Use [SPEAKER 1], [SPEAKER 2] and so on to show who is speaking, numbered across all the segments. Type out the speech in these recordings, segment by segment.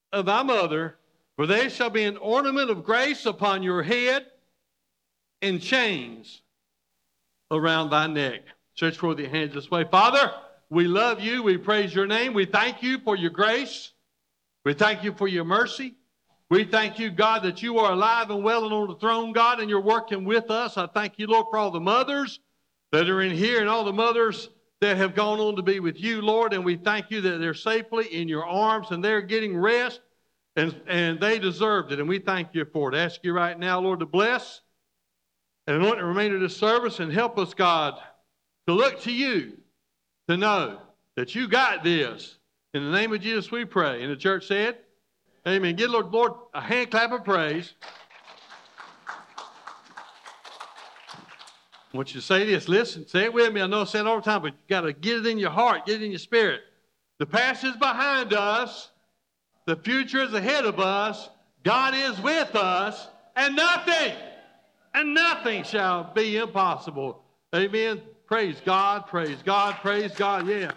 [SPEAKER 1] of thy mother, for there shall be an ornament of grace upon your head, and chains around thy neck. Stretch forth your hands this way. Father, we love you. We praise your name. We thank you for your grace. We thank you for your mercy. We thank you, God, that you are alive and well and on the throne, God, and you're working with us. I thank you, Lord, for all the mothers that are in here and all the mothers that have gone on to be with you, Lord. And we thank you that they're safely in your arms and they're getting rest, and they deserved it. And we thank you for it. I ask you right now, Lord, to bless and anoint the remainder of this service and help us, God, to look to you, to know that you got this. In the name of Jesus we pray. And the church said, amen. Give Lord a hand clap of praise. I want you to say this. Listen, say it with me. I know I say it all the time, but you got to get it in your heart, get it in your spirit. The past is behind us. The future is ahead of us. God is with us, and nothing shall be impossible. Amen. Praise God, praise God, praise God. Yeah.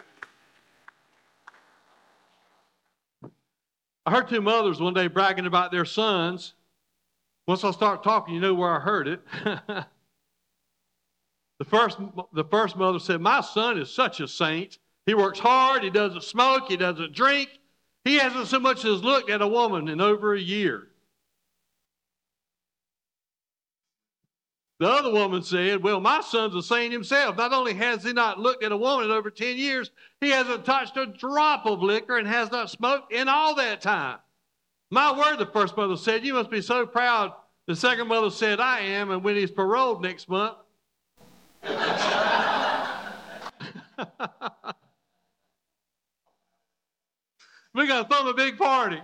[SPEAKER 1] I heard two mothers one day bragging about their sons. Once I start talking, you know where I heard it. The first mother said, my son is such a saint. He works hard. He doesn't smoke. He doesn't drink. He hasn't so much as looked at a woman in over a year. The other woman said, well, my son's a saint himself. Not only has he not looked at a woman in over 10 years, he hasn't touched a drop of liquor and has not smoked in all that time. My word, the first mother said, you must be so proud. The second mother said, I am, and when he's paroled next month. We're going to throw him a big party.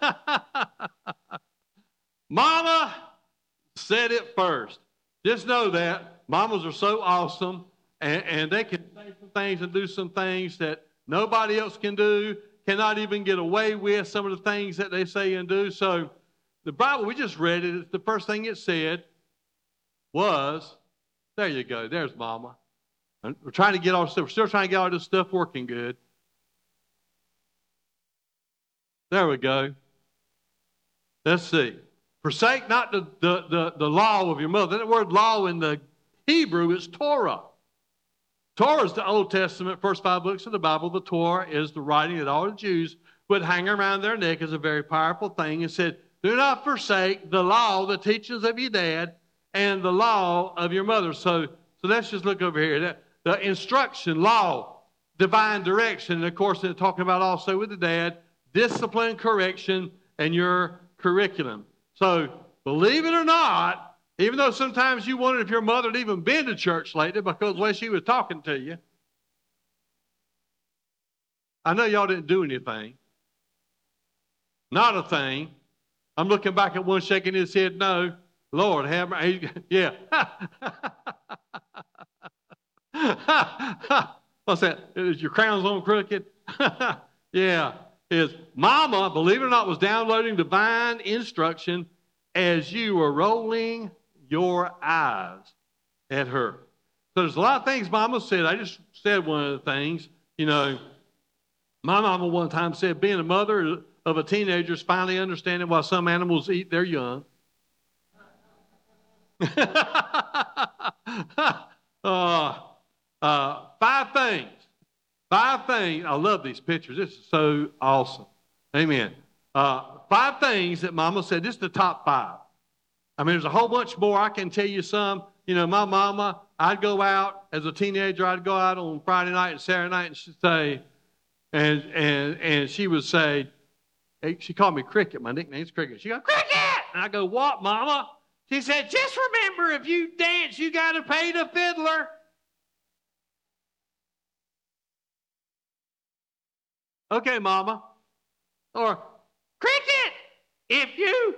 [SPEAKER 1] Mama said it first. Just know that mamas are so awesome, and they can say some things and do some things that nobody else can do, cannot even get away with some of the things that they say and do. So the Bible, we just read it. The first thing it said was, there you go, there's Mama. And we're trying to get all stuff. We're still trying to get all this stuff working good. There we go. Let's see. Forsake not the law of your mother. That word law in the Hebrew is Torah. Torah is the Old Testament, first 5 books of the Bible. The Torah is the writing that all the Jews would hang around their neck as a very powerful thing. It said, do not forsake the law, the teachings of your dad, and the law of your mother. So let's just look over here. The instruction, law, divine direction. And of course, they're talking about also with the dad, discipline, correction, and your curriculum. So, believe it or not, even though sometimes you wondered if your mother had even been to church lately because the way she was talking to you, I know y'all didn't do anything. Not a thing. I'm looking back at one shaking his head, no. Lord, have mercy. Yeah. What's that? Is your crown's on crooked? Yeah. Is Mama, believe it or not, was downloading divine instruction as you were rolling your eyes at her. So there's a lot of things Mama said. I just said one of the things. You know, my mama one time said being a mother of a teenager is finally understanding why some animals eat their young. 5 things. 5 things. I love these pictures. This is so awesome. Amen. 5 things that Mama said. This is the top 5. I mean, there's a whole bunch more. I can tell you some. You know, my mama, I'd go out as a teenager. I'd go out on Friday night and Saturday night, and she'd say, and she would say, hey, she called me Cricket. My nickname's Cricket. She go, Cricket! And I go, what, Mama? She said, just remember, if you dance, you got to pay the fiddler. Okay, Mama. Or, Cricket, if you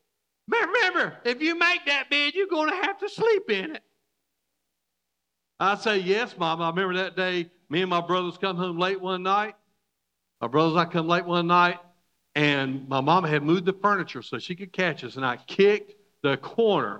[SPEAKER 1] make that bed, you're going to have to sleep in it. I say, yes, Mama. I remember that day, me and my brothers come home late one night. My brothers and I come late one night, and my mama had moved the furniture so she could catch us, and I kicked the corner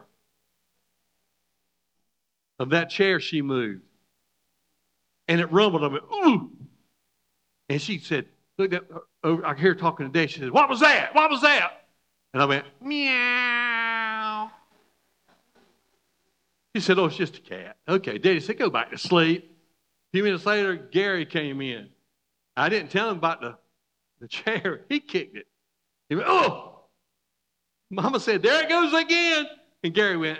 [SPEAKER 1] of that chair she moved. And it rumbled. I went, ooh! And she said, looked up over. I hear her talking to Dad. She said, "What was that? What was that?" And I went, "Meow." He said, "Oh, it's just a cat." Okay, Daddy said, "Go back to sleep." A few minutes later, Gary came in. I didn't tell him about the chair. He kicked it. He went, "Oh!" Mama said, "There it goes again." And Gary went,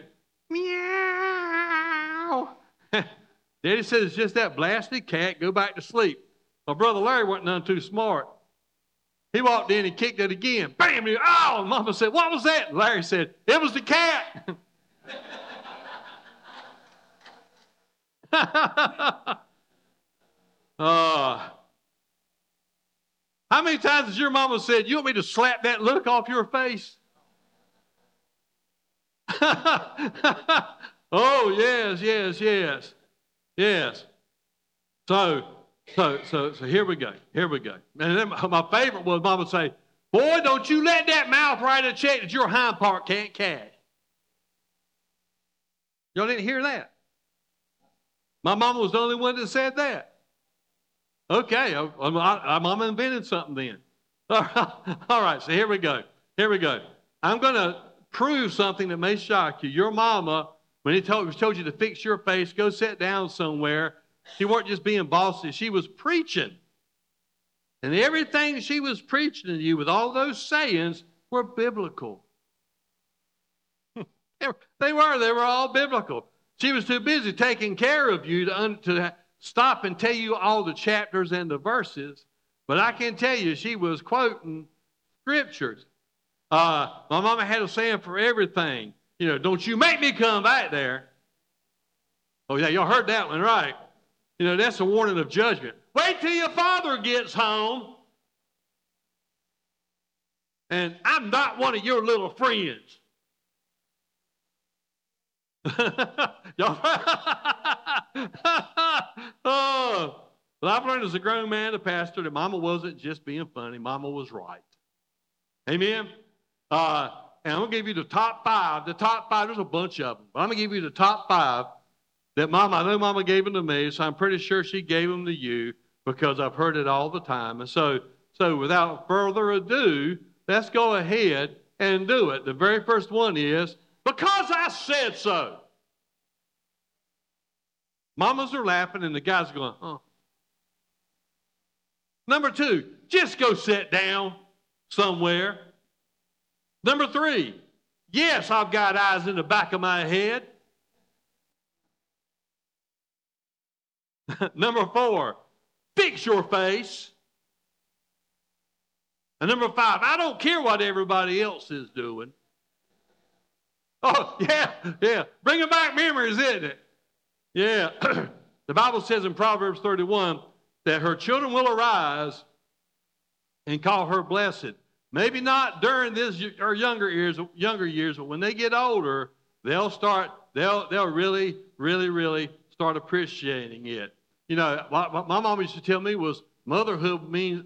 [SPEAKER 1] "Meow." Daddy said, "It's just that blasted cat. Go back to sleep." My brother Larry wasn't none too smart. He walked in and kicked it again. Bam! Oh! And Mama said, "What was that?" And Larry said, "It was the cat." How many times has your mama said, "You want me to slap that look off your face"? Oh, yes, yes, yes. Yes. So here we go. Here we go. And then my favorite was Mama say, "Boy, don't you let that mouth write a check that your hind part can't cash." Y'all didn't hear that? My mama was the only one that said that. Okay, Mama invented something then. All right, so here we go. Here we go. I'm going to prove something that may shock you. Your mama, when he told you to fix your face, go sit down somewhere, she weren't just being bossy. She was preaching. And everything she was preaching to you with all those sayings were biblical. They were all biblical. She was too busy taking care of you to stop and tell you all the chapters and the verses. But I can tell you, she was quoting scriptures. My mama had a saying for everything. You know, "Don't you make me come back there." Oh, yeah, y'all heard that one, right? You know, that's a warning of judgment. Wait till your father gets home. And I'm not one of your little friends. Y'all, oh, well, I've learned as a grown man, a pastor, that Mama wasn't just being funny. Mama was right. Amen? And I'm going to give you the top five. The top five, there's a bunch of them. But I'm going to give you the top five that I know Mama gave them to me, so I'm pretty sure she gave them to you because I've heard it all the time. And so without further ado, let's go ahead and do it. The very first one is, "Because I said so." Mamas are laughing and the guys are going, "Oh." Number two, "Just go sit down somewhere." Number three, "Yes, I've got eyes in the back of my head." Number four, "Fix your face." And number five, "I don't care what everybody else is doing." Oh, yeah. Bringing back memories, isn't it? Yeah. The Bible says in Proverbs 31 that her children will arise and call her blessed. Maybe not during her younger years, but when they get older, they'll really, really, really start appreciating it. You know, what my mom used to tell me was motherhood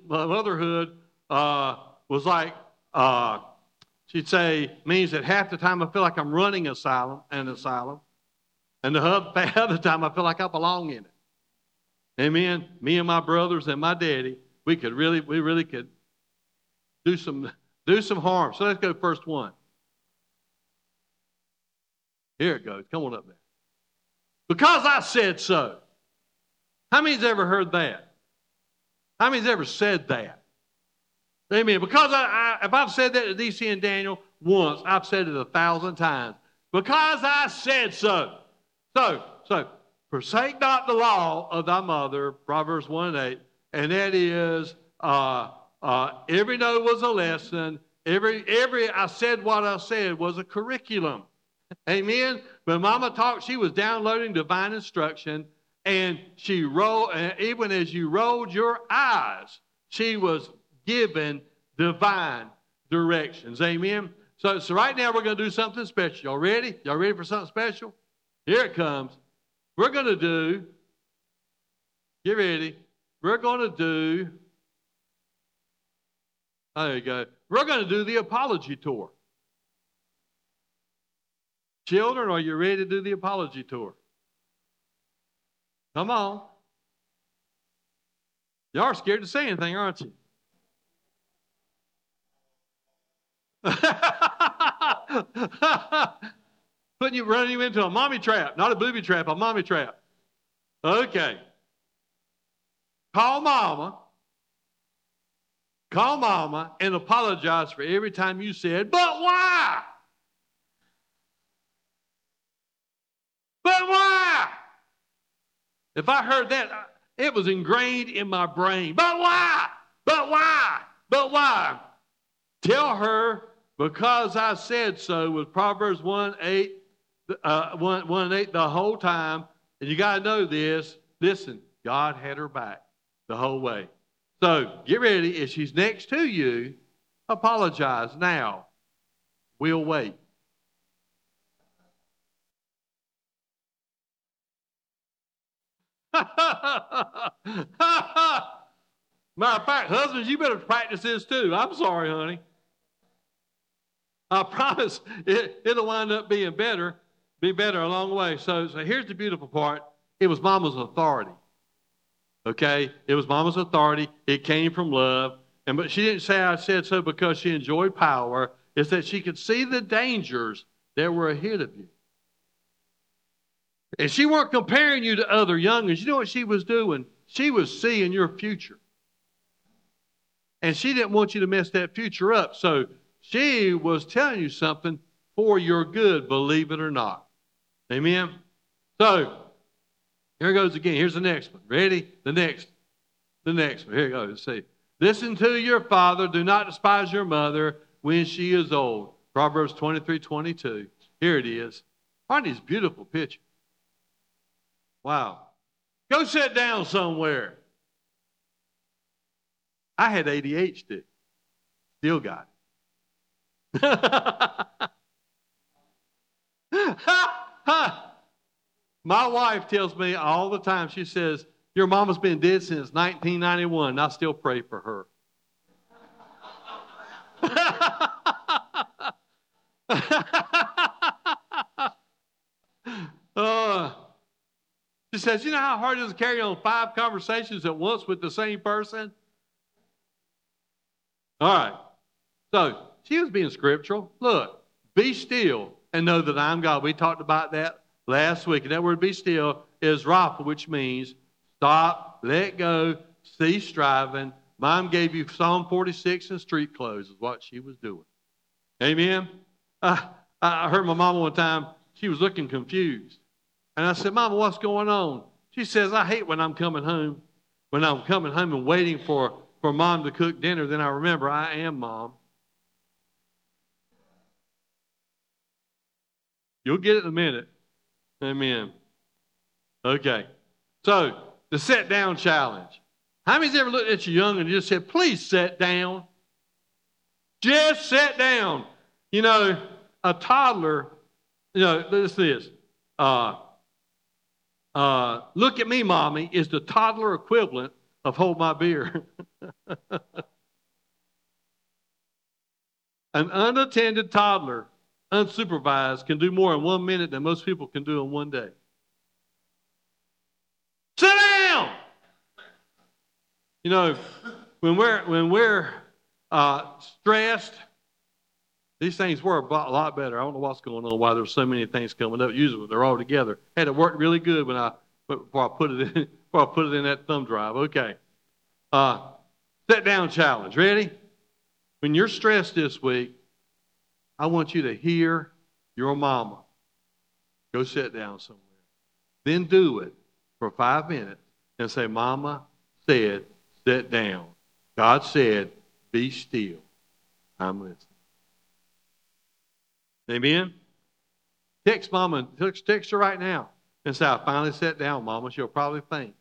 [SPEAKER 1] was like, she'd say, means that half the time I feel like I'm running an asylum, and the other time I feel like I belong in it. Amen. Me and my brothers and my daddy, we really could do some harm. So let's go first one. Here it goes. Come on up there. "Because I said so." How many's ever heard that? How many's ever said that? Amen. Because if I've said that to DC and Daniel once, I've said it 1,000 times. Because I said so. So, forsake not the law of thy mother, Proverbs 1:8, and that is, every no was a lesson. Every I said what I said was a curriculum. Amen. When Mama talked, she was downloading divine instruction, and even as you rolled your eyes, she was given divine directions. Amen. So right now we're going to do something special. Y'all ready? Y'all ready for something special? Here it comes. We're going to do, get ready. We're going to do, there you go. We're going to do the apology tour. Children, are you ready to do the apology tour? Come on. Y'all are scared to say anything, aren't you? Running you into a mommy trap, not a booby trap, a mommy trap. Okay. Call mama and apologize for every time you said, but why? But why? If I heard that, it was ingrained in my brain. But why? But why? But why? Tell her, because I said so, with Proverbs 1:8, 1:8 the whole time. And you got to know this. Listen, God had her back the whole way. So get ready. If she's next to you, apologize now. We'll wait. Matter of fact, husbands, you better practice this too. I'm sorry, honey. I promise it'll wind up being better, be better along the way. So here's the beautiful part. It was mama's authority. Okay? It was mama's authority. It came from love. But she didn't say I said so because she enjoyed power. It's that she could see the dangers that were ahead of you. And she weren't comparing you to other youngins. You know what she was doing? She was seeing your future. And she didn't want you to mess that future up. So she was telling you something for your good, believe it or not. Amen? So, here goes again. Here's the next one. Ready? The next one. Here it goes. Let's see. Listen to your father. Do not despise your mother when she is old. Proverbs 23:22. Here it is. Aren't these beautiful pictures? Wow. Go sit down somewhere. I had ADHD. Still got it. My wife tells me all the time, she says, your mama's been dead since 1991, and I still pray for her. She says, you know how hard it is to carry on 5 conversations at once with the same person? All right. So, she was being scriptural. Look, be still and know that I'm God. We talked about that last week. And that word be still is rapha, which means stop, let go, cease striving. Mom gave you Psalm 46 and street clothes is what she was doing. Amen? I heard my mama one time, she was looking confused. And I said, Mama, what's going on? She says, I hate when I'm coming home. When I'm coming home and waiting for Mom to cook dinner, then I remember I am Mom. You'll get it in a minute. Amen. Okay. So, the sit down challenge. How many's ever looked at you young and just said, please sit down? Just sit down. You know, a toddler, you know, listen to this. Look at me, Mommy, is the toddler equivalent of hold my beer. An unattended toddler, unsupervised, can do more in 1 minute than most people can do in 1 day. Sit down! You know, when we're stressed, these things work a lot better. I don't know what's going on, why there's so many things coming up. Usually they're all together. Had it worked really good before I put it in that thumb drive. Okay. Sit down challenge. Ready? When you're stressed this week, I want you to hear your mama. Go sit down somewhere. Then do it for 5 minutes and say, Mama said, sit down. God said, be still. I'm listening. Amen? Text Mama, text her right now and say, I finally sat down, Mama. She'll probably faint.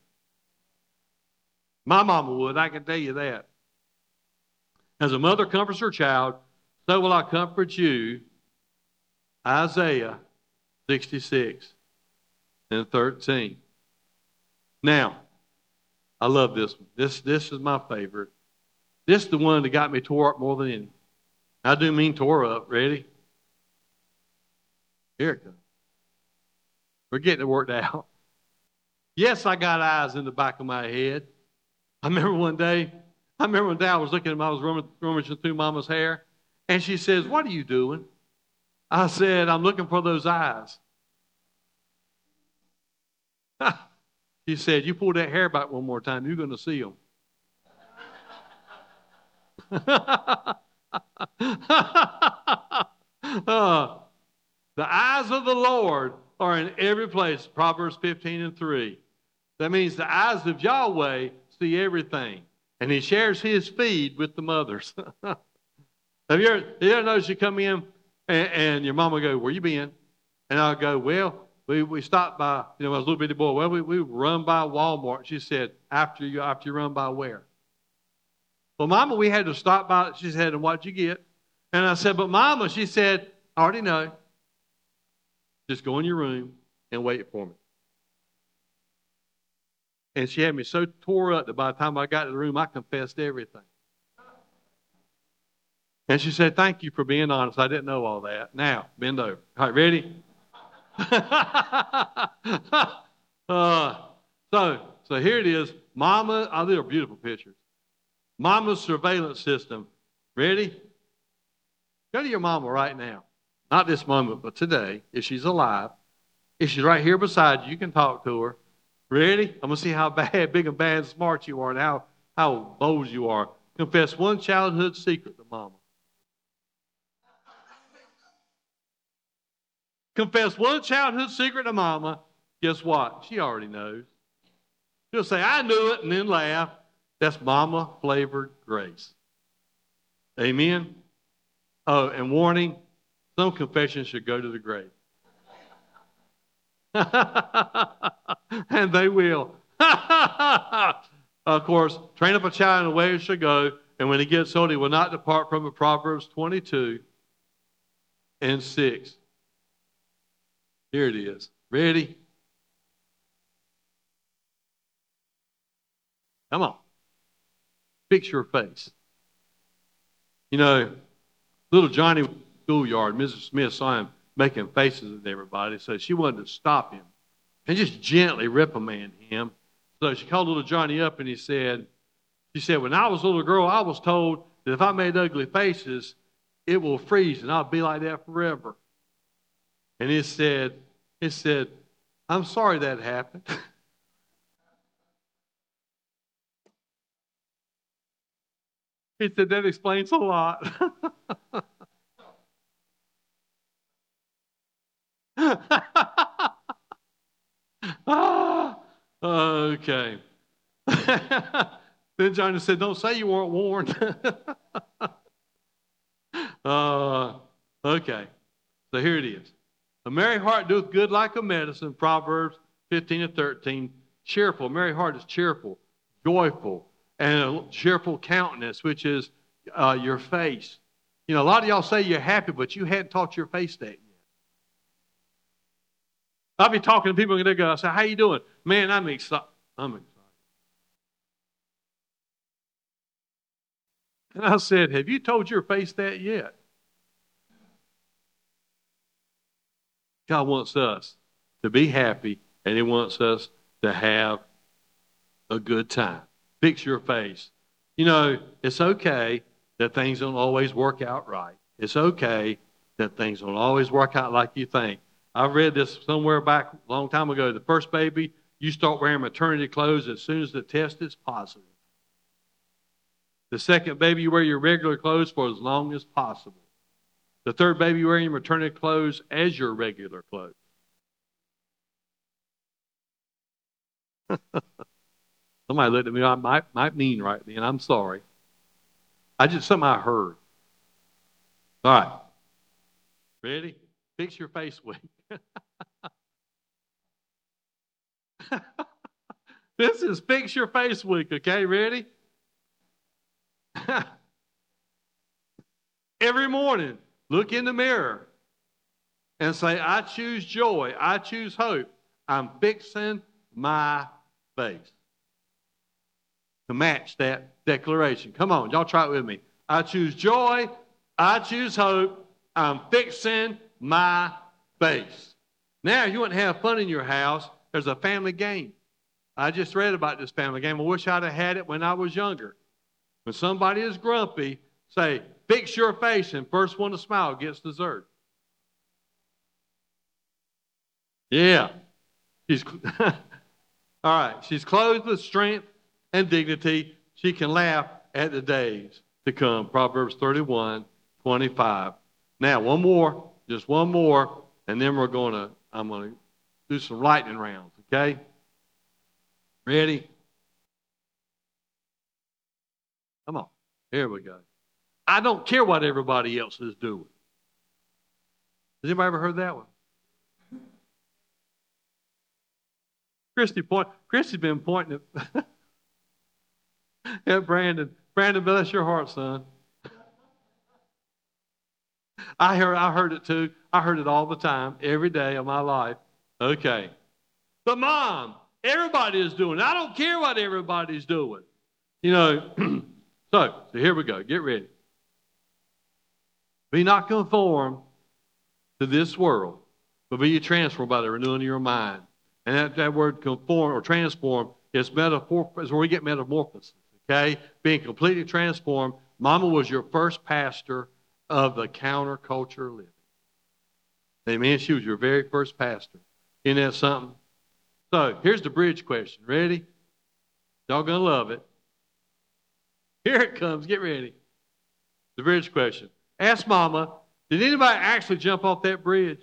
[SPEAKER 1] My mama would, I can tell you that. As a mother comforts her child, so will I comfort you. Isaiah 66:13. Now, I love this one. This is my favorite. This is the one that got me tore up more than any. I do mean tore up. Ready? Here it comes. We're getting it worked out. Yes, I got eyes in the back of my head. I remember one day I was looking at I was rummaging through Mama's hair, And she says, what are you doing? I said, I'm looking for those eyes. She said, you pull that hair back one more time, you're going to see them. The eyes of the Lord are in every place. Proverbs 15:3. That means the eyes of Yahweh see everything. And he shares his feed with the mothers. Have you ever noticed you come in and your mama go, where you been? And I'll go, well, we stopped by, when I was a little bitty boy. Well, we run by Walmart. She said, after you run by where? Well, Mama, we had to stop by. She said, and what'd you get? And I said, but Mama, she said, I already know. Just go in your room and wait for me. And she had me so tore up that by the time I got to the room, I confessed everything. And she said, thank you for being honest. I didn't know all that. Now, bend over. All right, ready? So here it is. Mama, oh, these are beautiful pictures. Mama's surveillance system. Ready? Go to your mama right now. Not this moment, but today, if she's alive. If she's right here beside you, you can talk to her. Ready? I'm going to see how big and bad and smart you are and how bold you are. Confess one childhood secret to Mama. Confess one childhood secret to Mama. Guess what? She already knows. She'll say, I knew it, and then laugh. That's Mama-flavored grace. Amen? Oh, and warning, some confessions should go to the grave. And they will. Of course, train up a child in the way he should go, and when he gets old, he will not depart from it. Proverbs 22:6. Here it is. Ready? Come on. Fix your face. Little Johnny was in the schoolyard. Mrs. Smith saw him making faces at everybody, so she wanted to stop him and just gently reprimand him. So she called little Johnny up and she said, when I was a little girl, I was told that if I made ugly faces, it will freeze and I'll be like that forever. And it said, I'm sorry that happened. He said, that explains a lot. Okay. Then Johnny said, don't say you weren't warned. Okay. So here it is. A merry heart doeth good like a medicine. Proverbs 15:13. Cheerful. A merry heart is cheerful, joyful, and a cheerful countenance, which is your face. A lot of y'all say you're happy, but you hadn't taught your face that yet. I'll be talking to people and they go, I say, how you doing? Man, I'm excited. And I said, have you told your face that yet? God wants us to be happy, and He wants us to have a good time. Fix your face. It's okay that things don't always work out right. It's okay that things don't always work out like you think. I read this somewhere back a long time ago. The first baby, you start wearing maternity clothes as soon as the test is positive. The second baby, you wear your regular clothes for as long as possible. The third baby, you wear your maternity clothes as your regular clothes. Somebody looked at me, I might mean right then. I'm sorry. Something I heard. All right. Ready? Fix your face week. This is Fix Your Face Week, okay? Ready? Every morning, look in the mirror and say, I choose joy. I choose hope. I'm fixing my face. To match that declaration. Come on, y'all try it with me. I choose joy. I choose hope. I'm fixing my face. Now, you want to have fun in your house, there's a family game. I just read about this family game. I wish I'd have had it when I was younger. When somebody is grumpy, say, fix your face, and first one to smile gets dessert. Yeah. She's all right. She's clothed with strength and dignity. She can laugh at the days to come. Proverbs 31:25. Now, one more, just one more, and then I'm going to do some lightning rounds, okay? Ready? Come on. Here we go. I don't care what everybody else is doing. Has anybody ever heard that one? Christy's been pointing at Brandon. Brandon, bless your heart, son. I heard it too. I heard it all the time, every day of my life. Okay. But Mom, everybody is doing it. I don't care what everybody's doing. You know, so here we go. Get ready. Be not conformed to this world, but be ye transformed by the renewing of your mind. And that word conform or transform is where we get metamorphosis. Okay? Being completely transformed. Mama was your first pastor of the counterculture living. Amen. She was your very first pastor. Isn't that something? So here's the bridge question. Ready? Y'all gonna love it. Here it comes. Get ready. The bridge question. Ask Mama, did anybody actually jump off that bridge?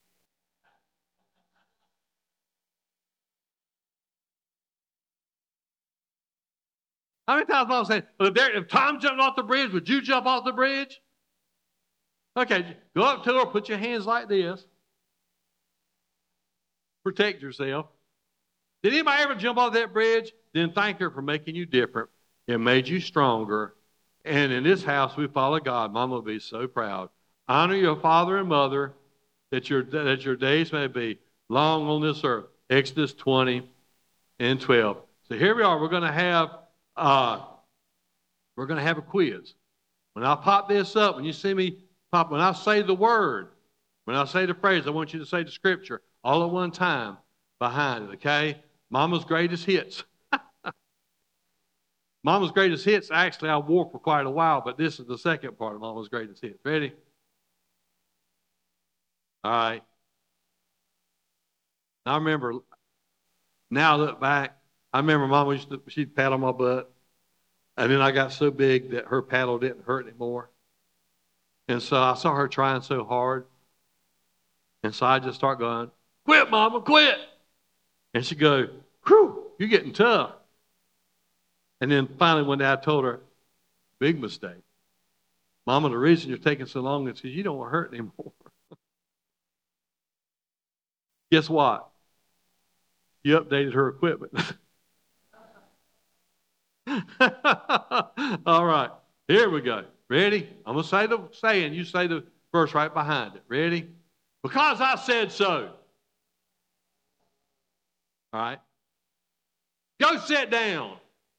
[SPEAKER 1] How many times Mom said, well, if Tom jumped off the bridge, would you jump off the bridge? Okay, go up to her, put your hands like this. Protect yourself. Did anybody ever jump off that bridge? Then thank her for making you different. It made you stronger. And in this house, we follow God. Mama will be so proud. Honor your father and mother that your days may be long on this earth. Exodus 20:12. So here we are. We're going to have a quiz. When I pop this up, when you see me pop, when I say the word, when I say the phrase, I want you to say the scripture all at one time behind it, okay? Mama's greatest hits. Mama's greatest hits, actually, I wore for quite a while, but this is the second part of Mama's greatest hits. Ready? All right. I remember, now I look back, I remember Mama she'd pat on my butt, and then I got so big that her paddle didn't hurt anymore. And so I saw her trying so hard, and so I just start going, quit, Mama, quit. And she'd go, whew, you're getting tough. And then finally one day I told her, big mistake. Mama, the reason you're taking so long is because you don't want to hurt anymore. Guess what? You updated her equipment. All right. Here we go. Ready? I'm going to say the saying. You say the verse right behind it. Ready? Because I said so. All right. Go sit down.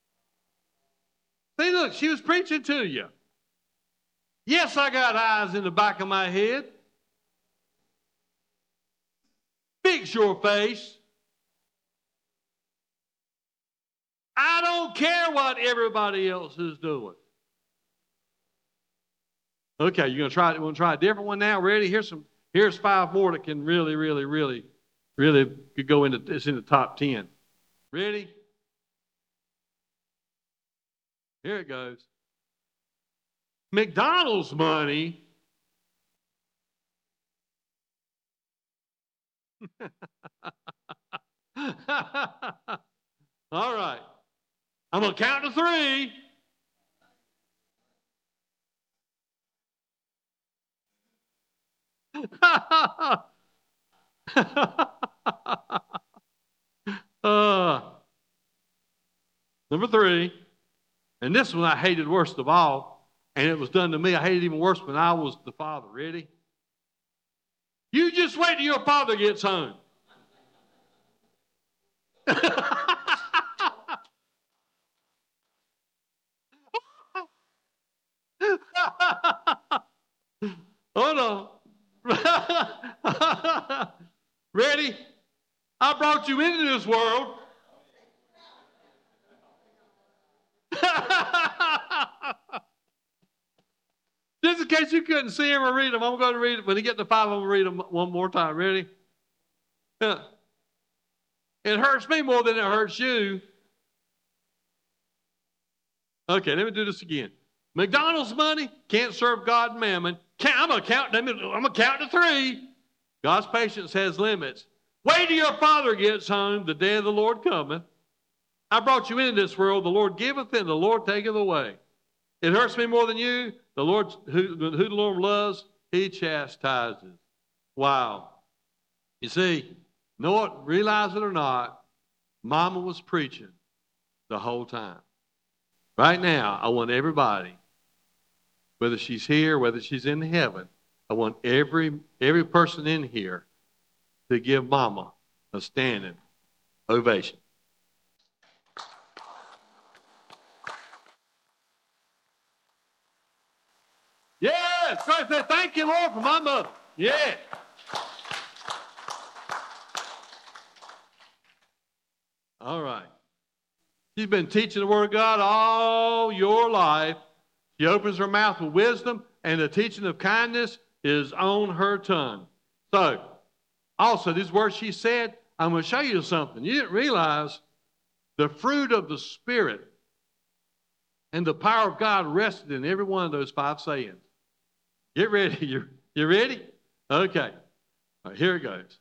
[SPEAKER 1] See, look, she was preaching to you. Yes, I got eyes in the back of my head. Fix your face. I don't care what everybody else is doing. Okay, you want to try a different one now? Ready? Here's 5 more that can really could go into, it's in the top 10. Ready? Here it goes. McDonald's money. All right. I'm going to count to 3. Number 3. And this one I hated worst of all. And it was done to me. I hated it even worse when I was the father. Ready? You just wait till your father gets home. Hold on. Ready? I brought you into this world. just in case you couldn't see them or read them, I'm going to read it. When you get to 5, I'm going to read them one more time. Ready? Yeah. It hurts me more than it hurts you. Okay, let me do this again. McDonald's money can't serve God and mammon. I'm going to count to 3. God's patience has limits. Wait till your Father gets home. The day of the Lord cometh. I brought you into this world. The Lord giveth and the Lord taketh away. It hurts me more than you. The Lord, who the Lord loves, He chastises. Wow. You see, know what? Realize it or not, Mama was preaching the whole time. Right now, I want everybody, whether she's here, whether she's in heaven, I want every person in here to give Mama a standing ovation. Yes! Christ said, thank you, Lord, for my mother. Yeah. All right. She's been teaching the Word of God all your life. She opens her mouth with wisdom, and the teaching of kindness is on her tongue. So, also, these words she said, I'm going to show you something. You didn't realize the fruit of the Spirit and the power of God rested in every one of those 5 sayings. Get ready. You ready? Okay. All right, here it goes.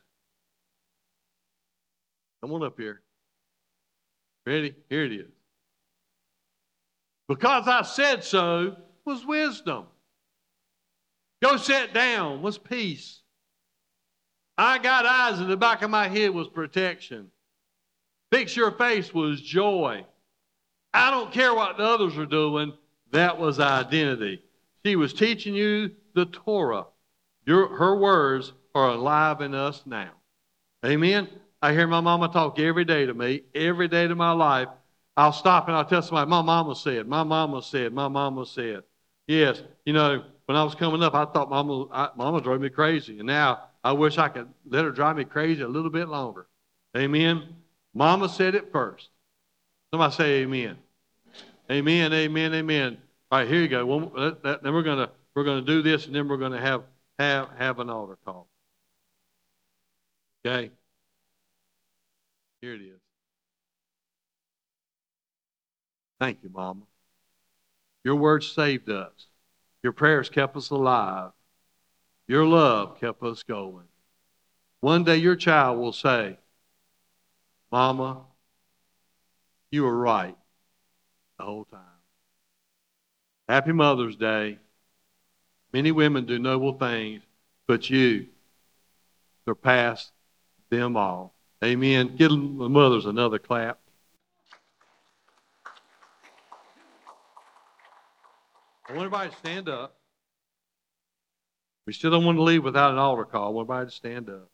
[SPEAKER 1] Come on up here. Ready? Here it is. Because I said so was wisdom. Go sit down was peace. I got eyes in the back of my head was protection. Fix your face was joy. I don't care what the others are doing. That was identity. She was teaching you the Torah. Her words are alive in us now. Amen? I hear my mama talk every day to me, every day to my life. I'll stop and I'll tell somebody, my mama said, my mama said, my mama said. Yes, you know, when I was coming up, I thought mama drove me crazy. And now I wish I could let her drive me crazy a little bit longer. Amen? Mama said it first. Somebody say amen. Amen, amen, amen. All right, here you go. Then we're gonna do this, and then we're gonna have an altar call. Okay. Here it is. Thank you, Mama. Your words saved us. Your prayers kept us alive. Your love kept us going. One day your child will say, Mama, you were right the whole time. Happy Mother's Day. Many women do noble things, but you surpass them all. Amen. Give the mothers another clap. I want everybody to stand up. We still don't want to leave without an altar call. I want everybody to stand up.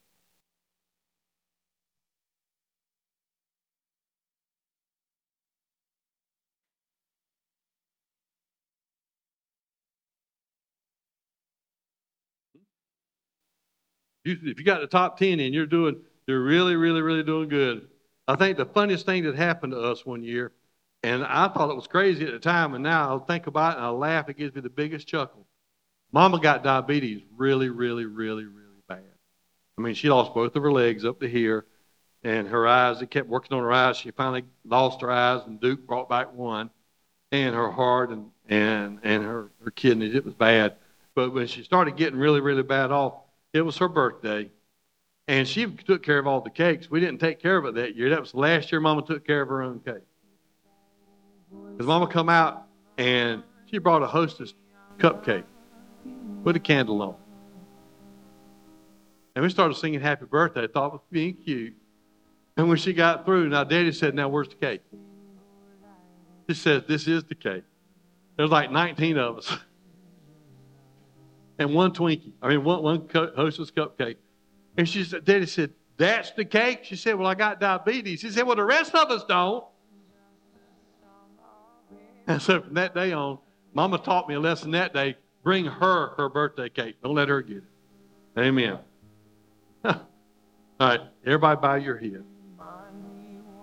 [SPEAKER 1] If you got the top 10 in, you're really, really, really doing good. I think the funniest thing that happened to us one year, and I thought it was crazy at the time, and now I'll think about it and I'll laugh. It gives me the biggest chuckle. Mama got diabetes really, really, really, really bad. I mean, she lost both of her legs up to here, and her eyes, it kept working on her eyes. She finally lost her eyes, and Duke brought back one, and her heart and her kidneys. It was bad. But when she started getting really, really bad off, it was her birthday, and she took care of all the cakes. We didn't take care of it that year. That was the last year Mama took care of her own cake. Because Mama come out, and she brought a Hostess cupcake with a candle on. And we started singing Happy Birthday. I thought it was being cute. And when she got through, now Daddy said, now where's the cake? She said, this is the cake. There's like 19 of us. And one Twinkie. One Hostess cupcake. And she said, Daddy said, that's the cake? She said, well, I got diabetes. He said, well, the rest of us don't. And so from that day on, Mama taught me a lesson that day. Bring her birthday cake. Don't let her get it. Amen. All right. Everybody bow your head.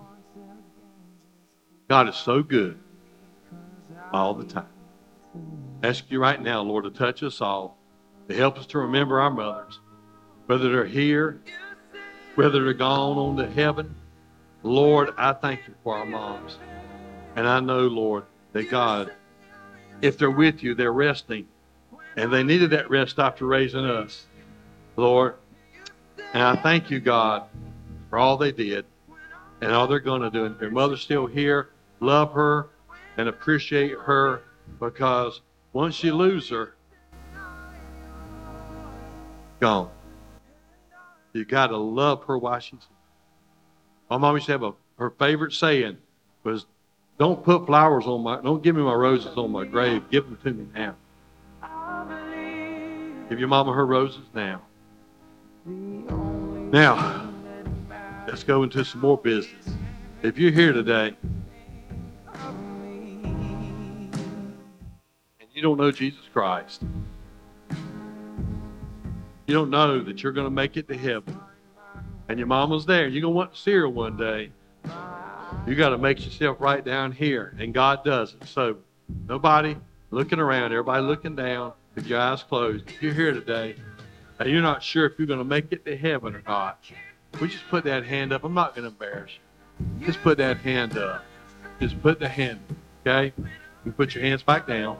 [SPEAKER 1] God is so good all the time. Ask you right now, Lord, to touch us all, to help us to remember our mothers, whether they're here, whether they're gone on to heaven. Lord, I thank you for our moms. And I know, Lord, that God, if they're with you, they're resting. And they needed that rest after raising us, Lord. And I thank you, God, for all they did and all they're going to do. And if your mother's still here, love her and appreciate her, because once you lose her, gone. You got to love her while she's here. My mom used to have her favorite saying was, don't put flowers on don't give me my roses on my grave. Give them to me now. Give your mama her roses now. Now, let's go into some more business. If you're here today and you don't know Jesus Christ, you don't know that you're going to make it to heaven, and your mama's there, you're going to want to see her one day, you got to make yourself right down here, and God does it. So nobody looking around, everybody looking down, with your eyes closed. If you're here today and you're not sure if you're going to make it to heaven or not, we just put that hand up. I'm not going to embarrass you. Just put that hand up. Just put the hand up, okay? You put your hands back down.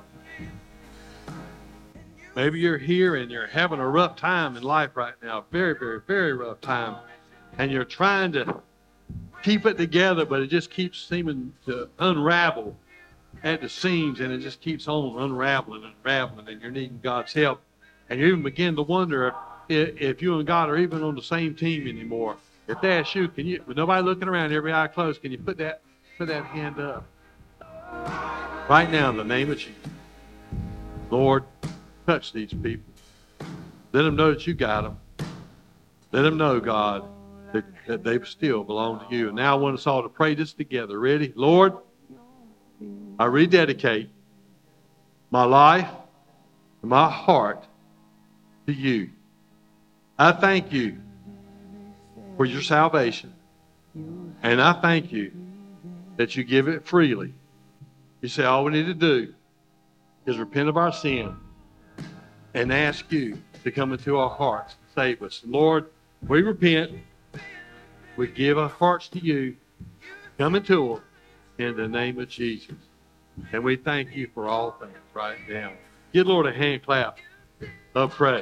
[SPEAKER 1] Maybe you're here and you're having a rough time in life right now, very, very, very rough time, and you're trying to keep it together, but it just keeps seeming to unravel at the seams, and it just keeps on unraveling, and you're needing God's help. And you even begin to wonder if you and God are even on the same team anymore. If that's you, can you, with nobody looking around, every eye closed, can you put that hand up? Right now, in the name of Jesus. Lord, touch these people. Let them know that you got them. Let them know, God, that they still belong to you. And now I want us all to pray this together. Ready? Lord, I rededicate my life and my heart to you. I thank you for your salvation. And I thank you that you give it freely. You say all we need to do is repent of our sin and ask you to come into our hearts and save us. Lord, we repent. We give our hearts to you. Come into them in the name of Jesus. And we thank you for all things right now. Give the Lord a hand clap of praise.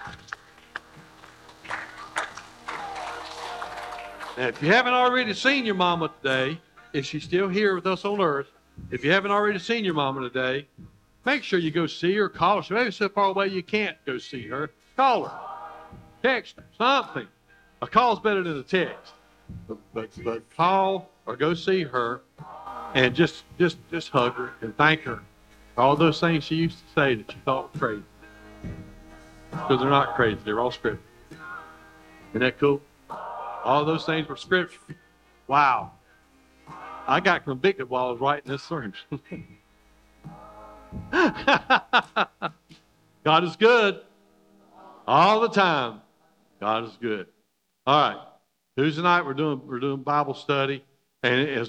[SPEAKER 1] Now, if you haven't already seen your mama today, if she's still here with us on earth, if you haven't already seen your mama today, make sure you go see her, call her. Maybe so far away you can't go see her. Call her. Text her. Something. A call's better than a text. But call or go see her and just hug her and thank her for all those things she used to say that you thought were crazy. Because they're not crazy. They're all scripture. Isn't that cool? All those things were scripture. Wow. I got convicted while I was writing this sermon. God is good. All the time. God is good. All right. Tuesday night we're doing Bible study. And as